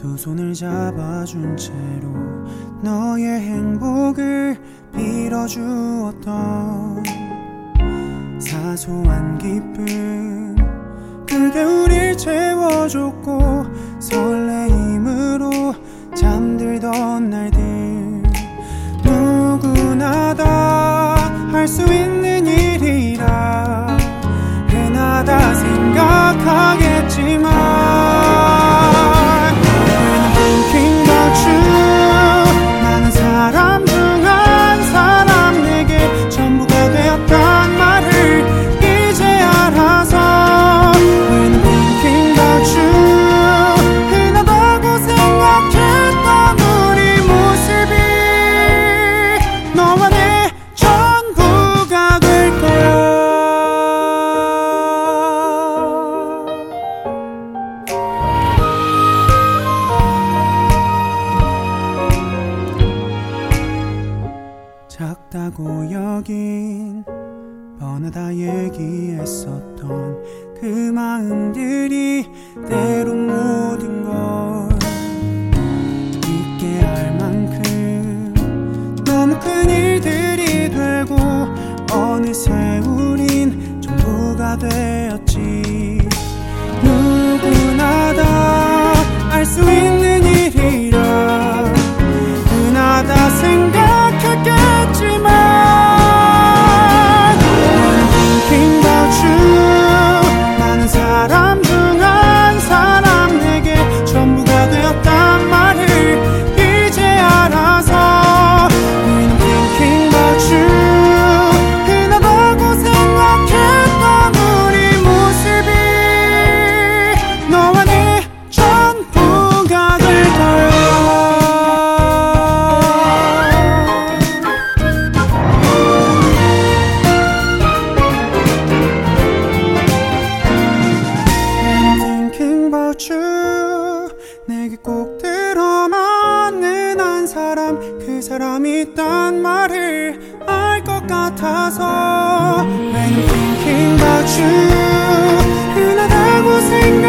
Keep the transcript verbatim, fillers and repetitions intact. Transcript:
두 손을 잡아준 채로 너의 행복을 빌어주었던 사소한 기쁨, 그게 우릴 채워줬고 설레임으로 잠들던 날들, 누구나 다 할 수 있는 일이라 흔하다 생각하겠지만 When thinking about you, 나는 사람 중 한 사람, 내게 전부가 되었단 말을 이제 알아서 When thinking about you, 흔하다고 생각했던 우리 모습이 너와 내 전부가 될 거야. 작다고 여긴 뻔하다 얘기했었던 그 마음들이 때론 모든 걸 잊게 할 만큼 너무 큰 일들이 되고 어느새 우린 전부가 되었지. 누구나 다 알 수 있는 일이라 흔하다 생각했겠지만 When thinking about you, 나는 사람 중 한 사람, 내게 전부가 되었단 말을 이제 알아서 When thinking about you, 흔하다고 생각했던 우리 모습이 너와 내 전부가 될 거야. 내게 꼭 들어맞는 한 사람, 그 사람이 있단 말을 알 것 같아서 When thinking about you, 흔하다고 생각